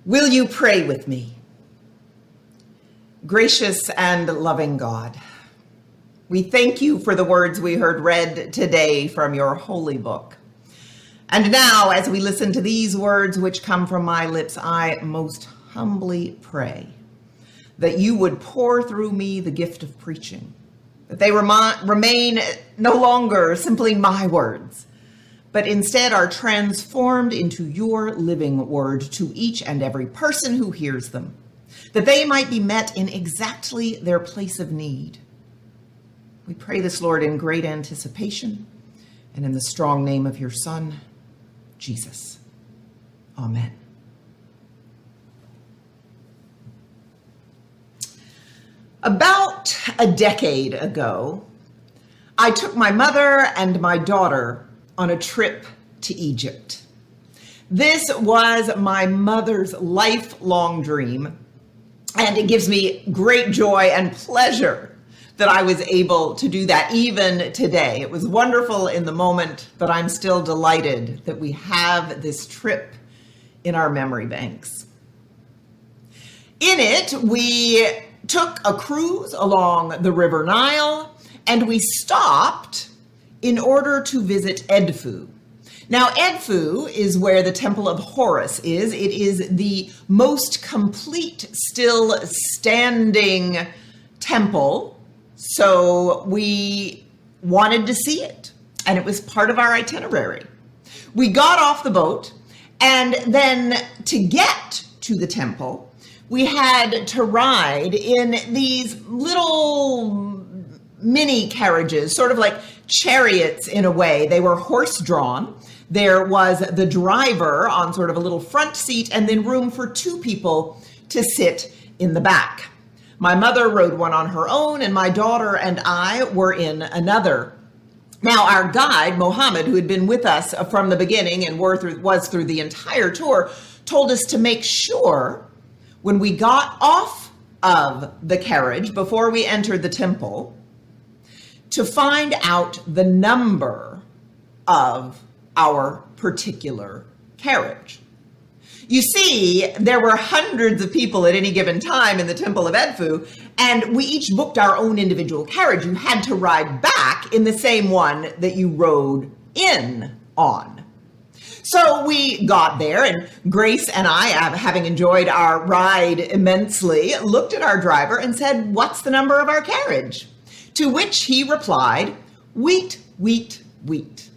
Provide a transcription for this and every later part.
Will you pray with me? Gracious and loving God, we thank you for the words we heard read today from your holy book. And now, as we listen to these words which come from my lips, I most humbly pray that you would pour through me the gift of preaching, that they remain no longer simply my words, but instead are transformed into your living word to each and every person who hears them, that they might be met in exactly their place of need. We pray this, Lord, in great anticipation and in the strong name of your Son, Jesus. Amen. About a decade ago, I took my mother and my daughter on a trip to Egypt. This was my mother's lifelong dream, and it gives me great joy and pleasure that I was able to do that even today. It was wonderful in the moment, but I'm still delighted that we have this trip in our memory banks. In it, we took a cruise along the River Nile, and we stopped in order to visit Edfu. Now, Edfu is where the Temple of Horus is. It is the most complete, still standing temple. So we wanted to see it, and it was part of our itinerary. We got off the boat, and then to get to the temple, we had to ride in these little mini carriages, sort of like chariots in a way. They were horse-drawn. There was the driver on sort of a little front seat, and then room for two people to sit in the back. My mother rode one on her own, and my daughter and I were in another. Now, our guide, Mohammed, who had been with us from the beginning and was through the entire tour, told us to make sure when we got off of the carriage before we entered the temple to find out the number of our particular carriage. You see, there were hundreds of people at any given time in the Temple of Edfu, and we each booked our own individual carriage. You had to ride back in the same one that you rode in on. So we got there, and Grace and I, having enjoyed our ride immensely, looked at our driver and said, "What's the number of our carriage?" To which he replied, "Wheat, wheat, wheat."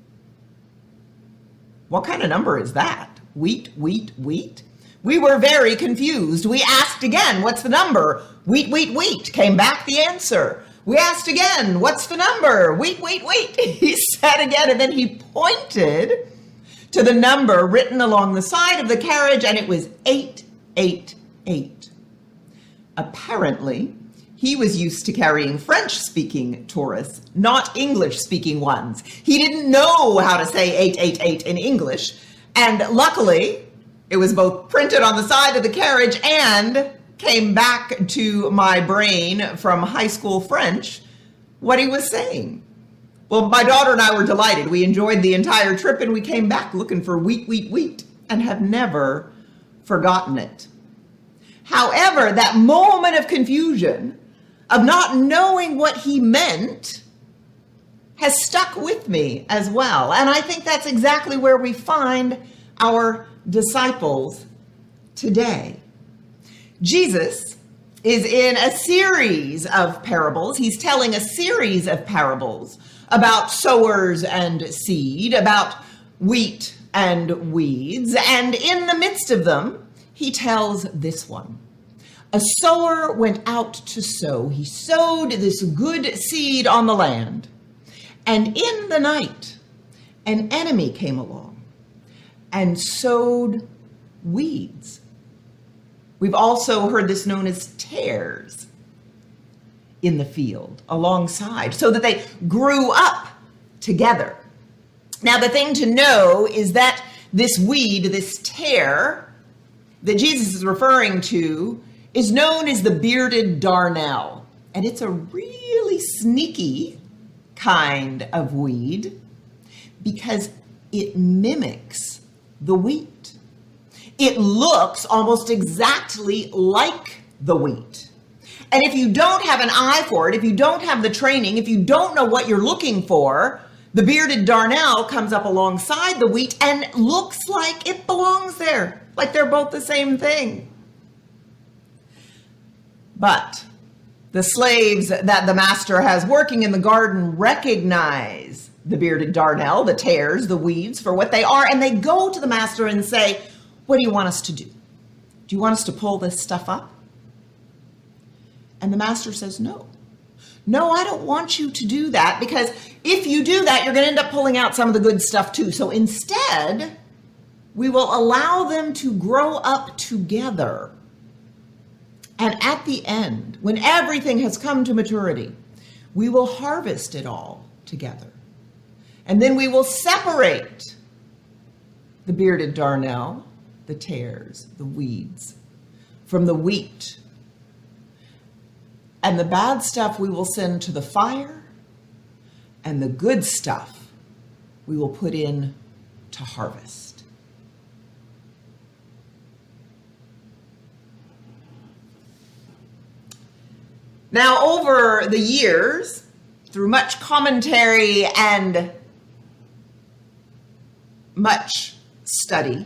What kind of number is that? Wheat, wheat, wheat? We were very confused. We asked again, "What's the number?" "Wheat, wheat, wheat," came back the answer. We asked again, "What's the number?" "Wheat, wheat, wheat," he said again, and then he pointed to the number written along the side of the carriage, and it was 888. Apparently, he was used to carrying French-speaking tourists, not English-speaking ones. He didn't know how to say 888 in English, and luckily, it was both printed on the side of the carriage and came back to my brain from high school French what he was saying. Well, my daughter and I were delighted. We enjoyed the entire trip, and we came back looking for wheat, wheat, wheat, and have never forgotten it. However, that moment of confusion, of not knowing what he meant, has stuck with me as well. And I think that's exactly where we find our disciples today. Jesus is in a series of parables. He's telling a series of parables about sowers and seed, about wheat and weeds. And in the midst of them, he tells this one. A sower went out to sow. He sowed this good seed on the land. And in the night, an enemy came along and sowed weeds. We've also heard this known as tares in the field alongside, so that they grew up together. Now, the thing to know is that this weed, this tare that Jesus is referring to, is known as the bearded darnel. And it's a really sneaky kind of weed because it mimics the wheat. it looks almost exactly like the wheat. And if you don't have an eye for it, if you don't have the training, if you don't know what you're looking for, the bearded darnel comes up alongside the wheat and looks like it belongs there, like they're both the same thing. But the slaves that the master has working in the garden recognize the bearded darnel, the tares, the weeds for what they are, and they go to the master and say, "What do you want us to do? Do you want us to pull this stuff up?" And the master says, "No. No, I don't want you to do that, because if you do that, you're going to end up pulling out some of the good stuff too. So instead, we will allow them to grow up together. And at the end, when everything has come to maturity, we will harvest it all together. And then we will separate the bearded darnel, the tares, the weeds, from the wheat. And the bad stuff we will send to the fire, and the good stuff we will put in to harvest." Now, over the years, through much commentary and much study,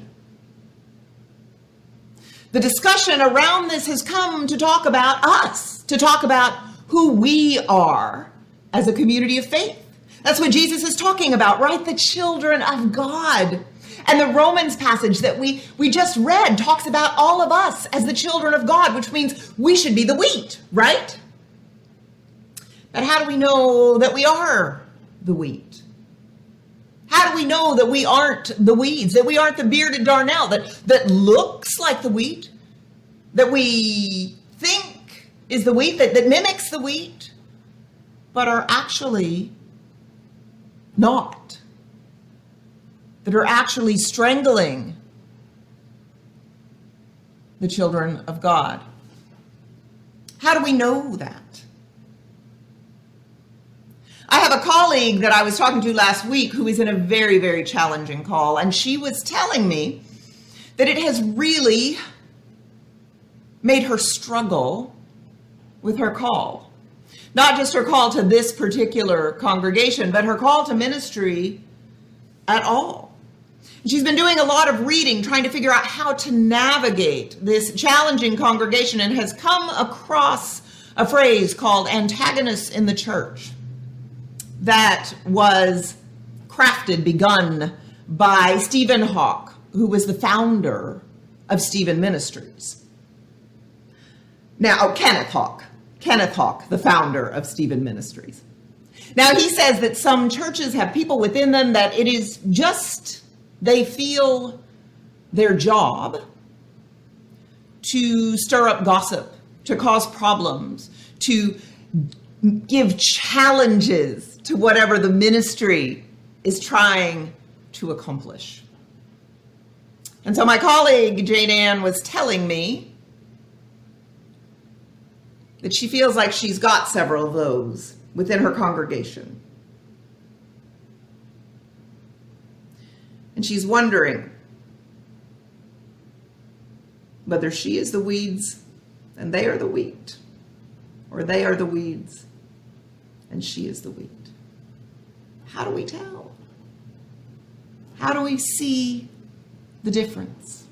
the discussion around this has come to talk about us, to talk about who we are as a community of faith. That's what Jesus is talking about, right? The children of God. And the Romans passage that we just read talks about all of us as the children of God, which means we should be the wheat, right? But how do we know that we are the wheat? How do we know that we aren't the weeds, that we aren't the bearded darnel that looks like the wheat, that we think is the wheat, that mimics the wheat, but are actually not, that are actually strangling the children of God? How do we know that? I have a colleague that I was talking to last week who is in a very, very challenging call, and she was telling me that it has really made her struggle with her call. Not just her call to this particular congregation, but her call to ministry at all. She's been doing a lot of reading, trying to figure out how to navigate this challenging congregation, and has come across a phrase called antagonists in the church that was begun by Stephen Hawk, who was the founder of Stephen Ministries. Now, Kenneth Hawk, the founder of Stephen Ministries. Now, he says that some churches have people within them that it is just, they feel their job to stir up gossip, to cause problems, to give challenges to whatever the ministry is trying to accomplish. And so my colleague, Jane Ann, was telling me that she feels like she's got several of those within her congregation. And she's wondering whether she is the weeds and they are the wheat, or they are the weeds and she is the wheat. How do we tell? How do we see the difference?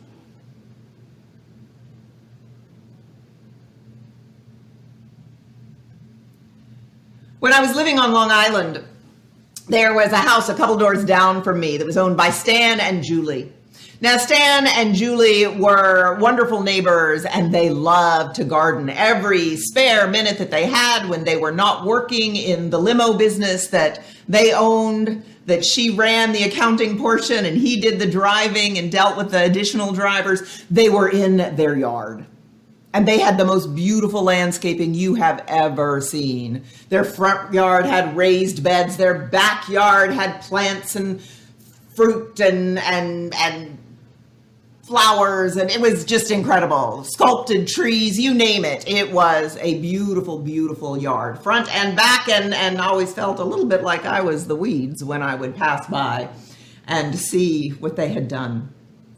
When I was living on Long Island, there was a house a couple doors down from me that was owned by Stan and Julie. Now, Stan and Julie were wonderful neighbors, and they loved to garden. Every spare minute that they had when they were not working in the limo business that they owned, that she ran the accounting portion and he did the driving and dealt with the additional drivers, they were in their yard. And they had the most beautiful landscaping you have ever seen. Their front yard had raised beds. Their backyard had plants and fruit and flowers, and it was just incredible. Sculpted trees, you name it. It was a beautiful, beautiful yard, front and back, and I always felt a little bit like I was the weeds when I would pass by and see what they had done.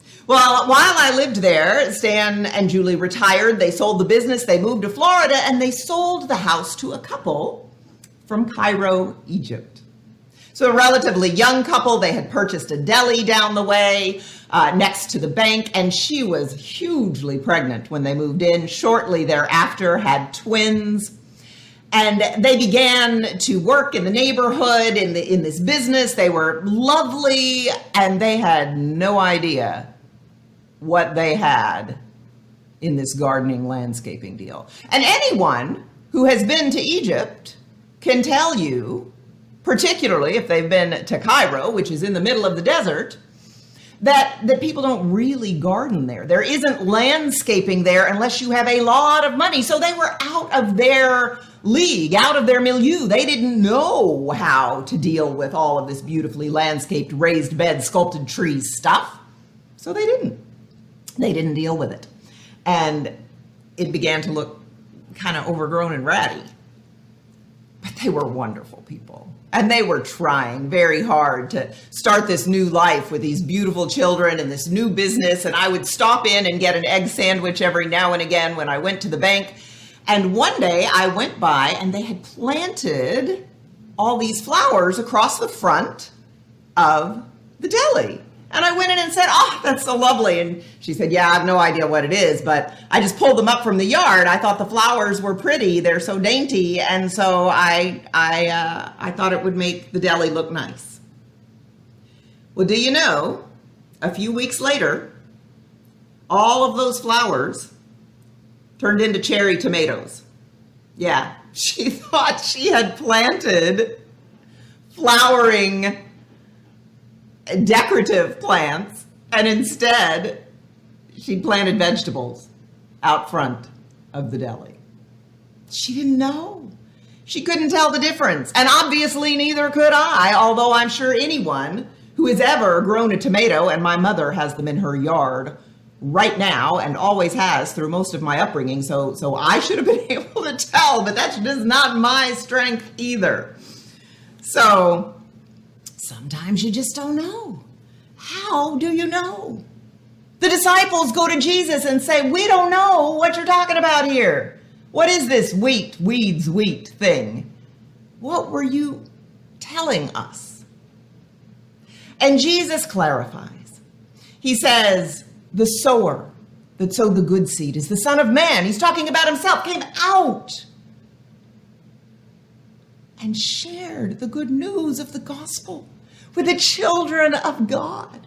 Well, while I lived there, Stan and Julie retired. They sold the business, they moved to Florida, and they sold the house to a couple from Cairo, Egypt. So a relatively young couple. They had purchased a deli down the way next to the bank, and she was hugely pregnant when they moved in. Shortly thereafter, had twins. And they began to work in the neighborhood, in this business. They were lovely, and they had no idea what they had in this gardening landscaping deal. And anyone who has been to Egypt can tell you, particularly if they've been to Cairo, which is in the middle of the desert, that people don't really garden there. There isn't landscaping there unless you have a lot of money. So they were out of their league, out of their milieu. They didn't know how to deal with all of this beautifully landscaped, raised bed, sculpted trees stuff. So they didn't. They didn't deal with it. And it began to look kind of overgrown and ratty. But they were wonderful people. And they were trying very hard to start this new life with these beautiful children and this new business. And I would stop in and get an egg sandwich every now and again when I went to the bank. And one day I went by and they had planted all these flowers across the front of the deli. And I went in and said, "Oh, that's so lovely." And she said, "Yeah, I have no idea what it is, but I just pulled them up from the yard. I thought the flowers were pretty. They're so dainty. And so I thought it would make the deli look nice." Well, do you know, a few weeks later, all of those flowers turned into cherry tomatoes. Yeah, she thought she had planted flowering decorative plants, and instead she planted vegetables out front of the deli. She didn't know. She couldn't tell the difference. And obviously neither could I, although I'm sure anyone who has ever grown a tomato, and my mother has them in her yard right now and always has through most of my upbringing, so I should have been able to tell, but that's just not my strength either. So sometimes you just don't know. How do you know? The disciples go to Jesus and say, "We don't know what you're talking about here. What is this wheat, weeds, wheat thing? What were you telling us?" And Jesus clarifies. He says, the sower that sowed the good seed is the Son of Man. He's talking about himself, came out and shared the good news of the gospel with the children of God.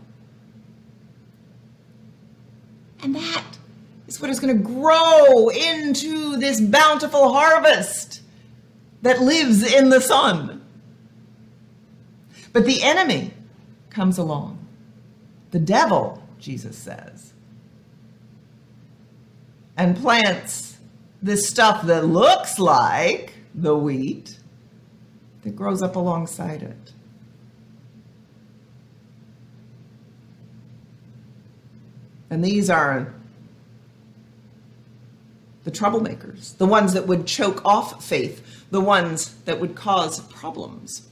And that is what is going to grow into this bountiful harvest that lives in the Son. But the enemy comes along. The devil, Jesus says, and plants this stuff that looks like the wheat that grows up alongside it. And these are the troublemakers, the ones that would choke off faith, the ones that would cause problems.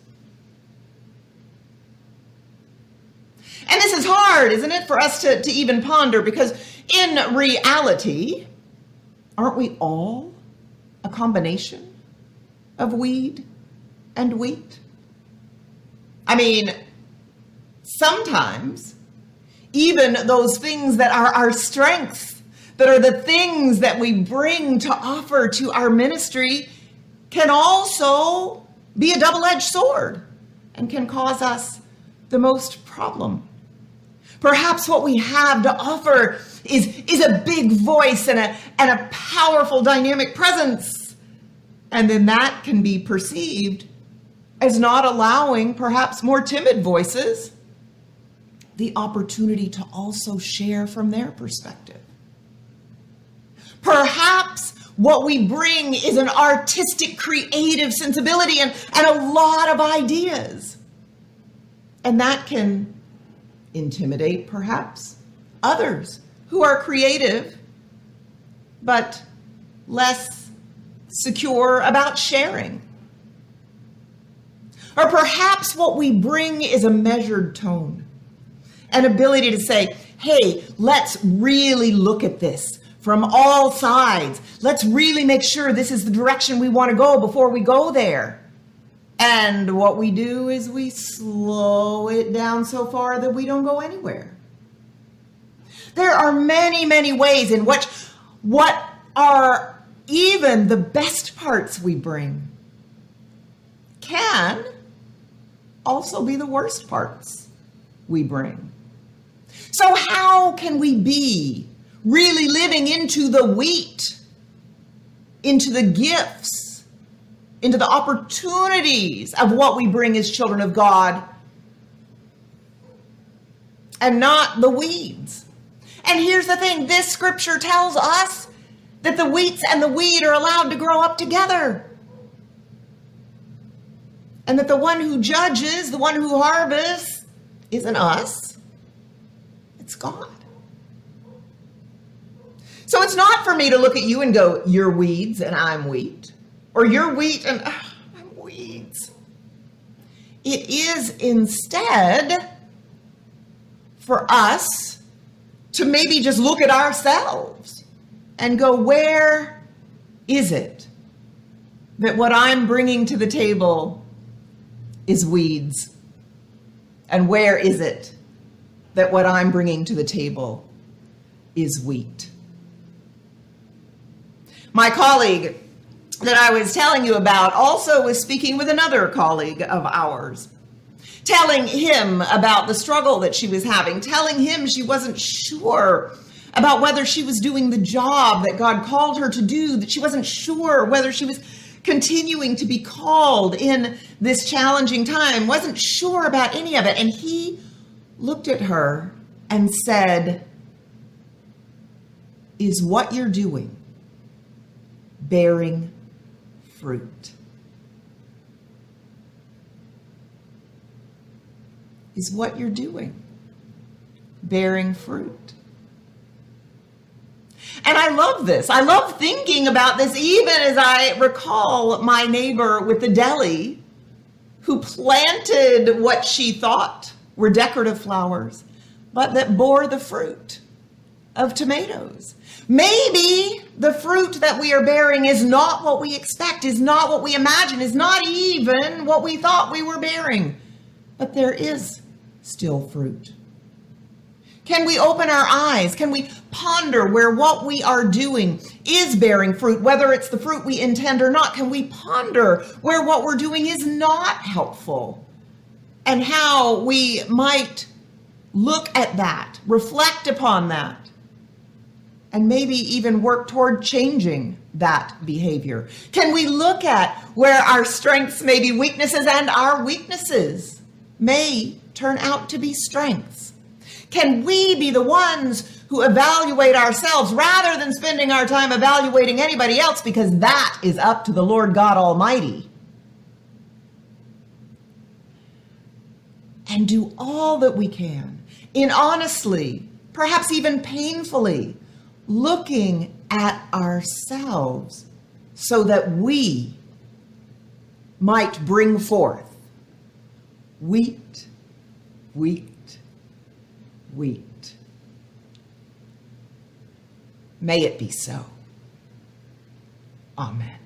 And this is hard, isn't it, for us to even ponder, because in reality, aren't we all a combination of weed and wheat? I mean, sometimes even those things that are our strengths, that are the things that we bring to offer to our ministry, can also be a double-edged sword and can cause us the most problem. Perhaps what we have to offer is a big voice and a powerful dynamic presence. And then that can be perceived as not allowing perhaps more timid voices the opportunity to also share from their perspective. Perhaps what we bring is an artistic, creative sensibility and a lot of ideas. And that can intimidate, perhaps, others who are creative, but less secure about sharing. Or perhaps what we bring is a measured tone an ability to say, hey, let's really look at this from all sides. Let's really make sure this is the direction we want to go before we go there. And what we do is we slow it down so far that we don't go anywhere. There are many, many ways in which what are even the best parts we bring can also be the worst parts we bring. So how can we be really living into the wheat, into the gifts, into the opportunities of what we bring as children of God, and not the weeds? And here's the thing, this scripture tells us that the wheats and the weed are allowed to grow up together. And that the one who judges, the one who harvests, isn't us, it's God. So it's not for me to look at you and go, you're weeds and I'm wheat. Or you're wheat and I'm weeds. It is instead for us to maybe just look at ourselves and go, where is it that what I'm bringing to the table is weeds? And where is it that what I'm bringing to the table is wheat? My colleague that I was telling you about also was speaking with another colleague of ours, telling him about the struggle that she was having, telling him she wasn't sure about whether she was doing the job that God called her to do, that she wasn't sure whether she was continuing to be called in this challenging time, wasn't sure about any of it. And he looked at her and said, is what you're doing bearing fruit? Is what you're doing bearing fruit? And I love this. I love thinking about this, even as I recall my neighbor with the deli who planted what she thought were decorative flowers, but that bore the fruit of tomatoes. Maybe the fruit that we are bearing is not what we expect, is not what we imagine, is not even what we thought we were bearing, but there is still fruit. Can we open our eyes? Can we ponder where what we are doing is bearing fruit, whether it's the fruit we intend or not? Can we ponder where what we're doing is not helpful and how we might look at that, reflect upon that, and maybe even work toward changing that behavior? Can we look at where our strengths may be weaknesses and our weaknesses may turn out to be strengths? Can we be the ones who evaluate ourselves rather than spending our time evaluating anybody else, because that is up to the Lord God Almighty? And do all that we can in honestly, perhaps even painfully, looking at ourselves so that we might bring forth wheat, wheat, wheat. May it be so. Amen.